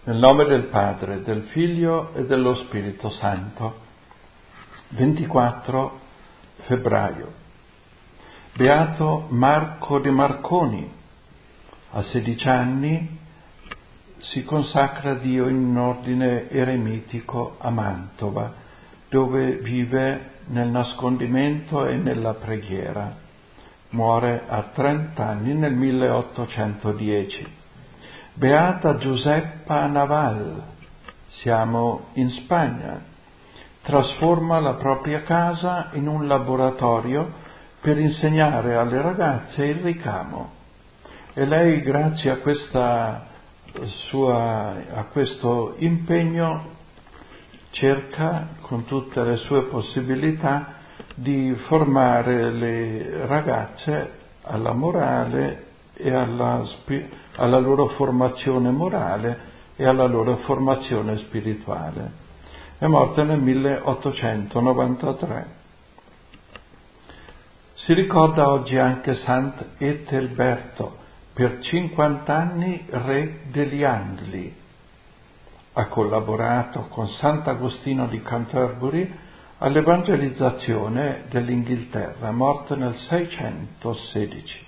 Nel nome del Padre, del Figlio e dello Spirito Santo. 24 febbraio. Beato Marco de Marconi. A 16 anni si consacra a Dio in un ordine eremitico a Mantova, dove vive nel nascondimento e nella preghiera. Muore a 30 anni nel 1810. Beata Giuseppa Naval, siamo in Spagna, trasforma la propria casa in un laboratorio per insegnare alle ragazze il ricamo. E lei, grazie a questo impegno, cerca con tutte le sue possibilità di formare le ragazze alla morale e alla loro formazione morale e alla loro formazione spirituale. È morta nel 1893. Si ricorda oggi anche Sant'Ethelberto, per 50 anni re degli Angli. Ha collaborato con Sant'Agostino di Canterbury all'evangelizzazione dell'Inghilterra, morta nel 616.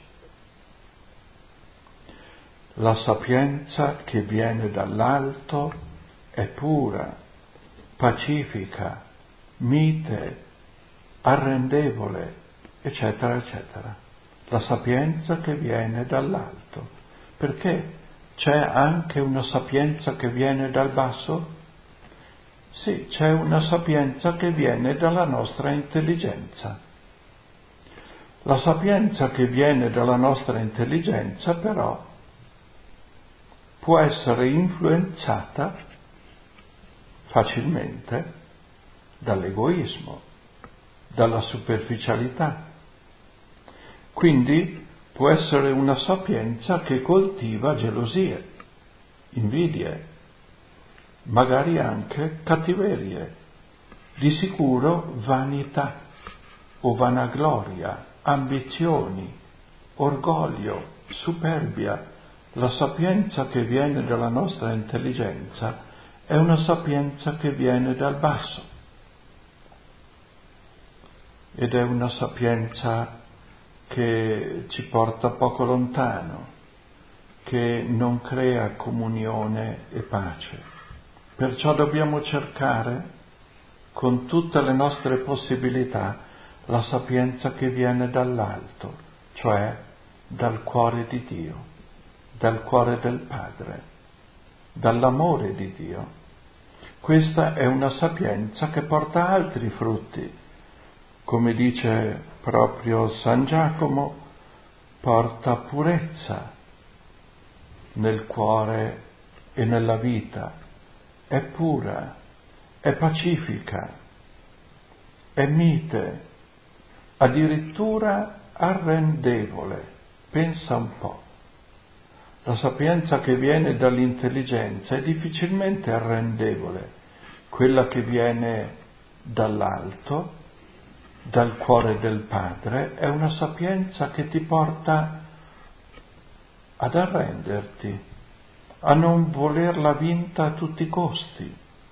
La sapienza che viene dall'alto è pura, pacifica, mite, arrendevole, eccetera, eccetera. La sapienza che viene dall'alto. Perché c'è anche una sapienza che viene dal basso? Sì, c'è una sapienza che viene dalla nostra intelligenza. La sapienza che viene dalla nostra intelligenza, però, può essere influenzata facilmente dall'egoismo, dalla superficialità. Quindi può essere una sapienza che coltiva gelosie, invidie, magari anche cattiverie, di sicuro vanità o vanagloria, ambizioni, orgoglio, superbia. La sapienza che viene dalla nostra intelligenza è una sapienza che viene dal basso ed è una sapienza che ci porta poco lontano, che non crea comunione e pace. Perciò dobbiamo cercare con tutte le nostre possibilità la sapienza che viene dall'alto, cioè dal cuore di Dio, dal cuore del Padre, dall'amore di Dio. Questa è una sapienza che porta altri frutti. Come dice proprio San Giacomo, porta purezza nel cuore e nella vita. È pura, è pacifica, è mite, addirittura arrendevole. Pensa un po'. La sapienza che viene dall'intelligenza è difficilmente arrendevole. Quella che viene dall'alto, dal cuore del Padre, è una sapienza che ti porta ad arrenderti, a non volerla vinta a tutti i costi.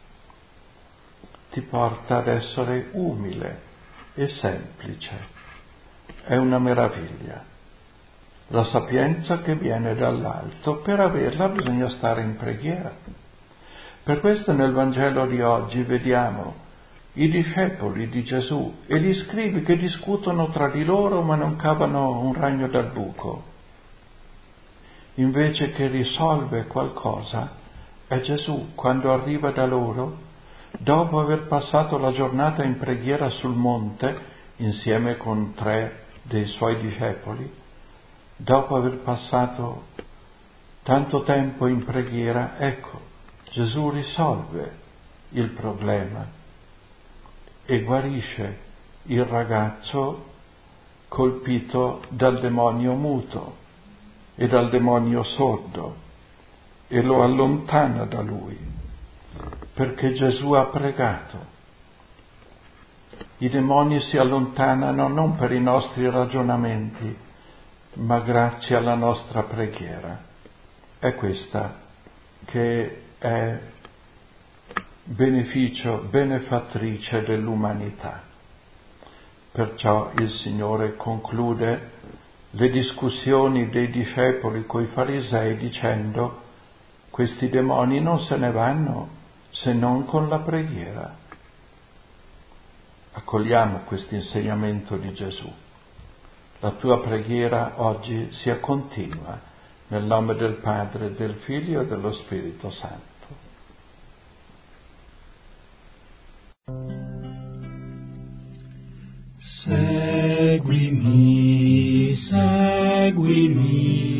Ti porta ad essere umile e semplice. È una meraviglia. La sapienza che viene dall'alto, per averla bisogna stare in preghiera. Per questo nel Vangelo di oggi vediamo i discepoli di Gesù e gli scribi che discutono tra di loro ma non cavano un ragno dal buco. Invece che risolve qualcosa, è Gesù quando arriva da loro, dopo aver passato la giornata in preghiera sul monte, insieme con 3 dei suoi discepoli, dopo aver passato tanto tempo in preghiera, ecco, Gesù risolve il problema e guarisce il ragazzo colpito dal demonio muto e dal demonio sordo e lo allontana da lui, perché Gesù ha pregato. I demoni si allontanano non per i nostri ragionamenti, ma grazie alla nostra preghiera. È questa che è benefattrice dell'umanità. Perciò il Signore conclude le discussioni dei discepoli coi farisei dicendo: questi demoni non se ne vanno se non con la preghiera. Accogliamo questo insegnamento di Gesù. La tua preghiera oggi sia continua, nel nome del Padre, del Figlio e dello Spirito Santo. Seguimi, seguimi.